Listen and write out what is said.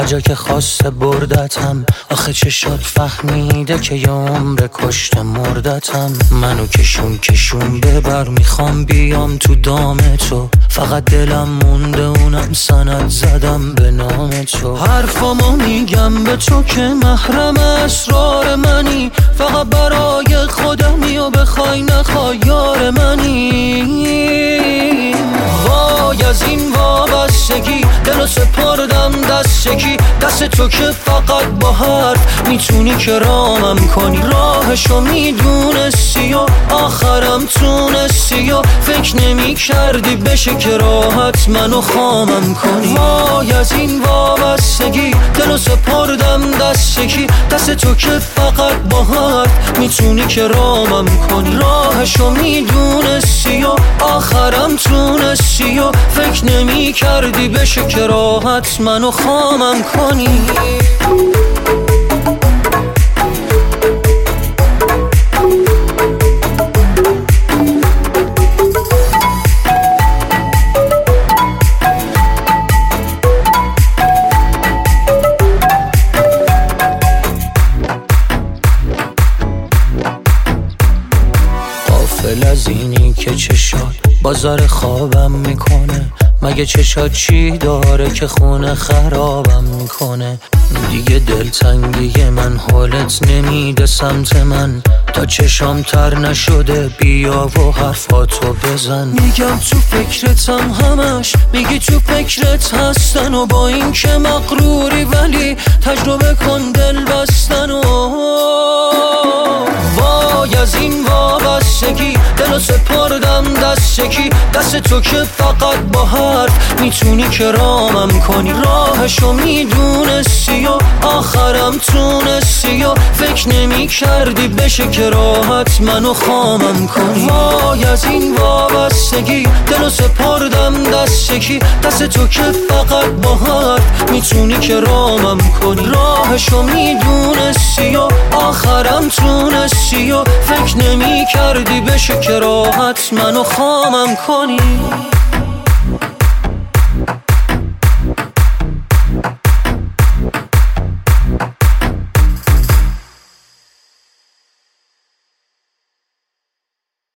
هر جا که خواسته بردتم، آخه چشات فهمیده که یه عمر کشته مردتم. منو کشون ببر، میخوام بیام تو دام تو، فقط دلم مونده اونم سند زدم به نام تو. حرفامو میگم به تو که محرم اسرار منی، فقط برای خودمی و بخوای نخوای یار منی. وای از این وابستگی، دلو سپردم دستگی، دست تو که فقط با حرف میتونی که رامم کنی. راهشو میدونستی و آخرم تونستی و فکر نمی کردی بشه که راحت منو خامم کنی. وای از این وابستگی، دلو سپردم دستگی، دست تو که فقط با حرف میتونی که رامم کنی. راهشو میدونستی و آخرم تونستی و فکر نمی کردی بشه که راحت منو خامم کنی. غافل از اینی که چشات بازار خوابم میکنه، مگه چشات چی داره که خونه خرابم میکنه. دیگه دلتنگی من حالت نمیده سمت من، تا چشام تر نشده بیا و حرفاتو بزن. میگم تو فکرتم همش، میگی تو فکرت هستن و با این که مغروری ولی تجربه کن دل بستن. و وای از این وابستگی، دلو سپردم دستگی، دست تو که فقط با حرف میتونی که رامم کنی. راهشو میدونستی و آخرم تونستی و فکر نمی کردی بشه که راحت منو خامم کنی. وای از این وابستگی، دلو سپردم دستگی، دست تو که فقط با حرف میتونی که رامم کنی. راهشو میدونستی و آخرم تونستی و فکر نمی کردی بشه که راحت منو خامم کنی.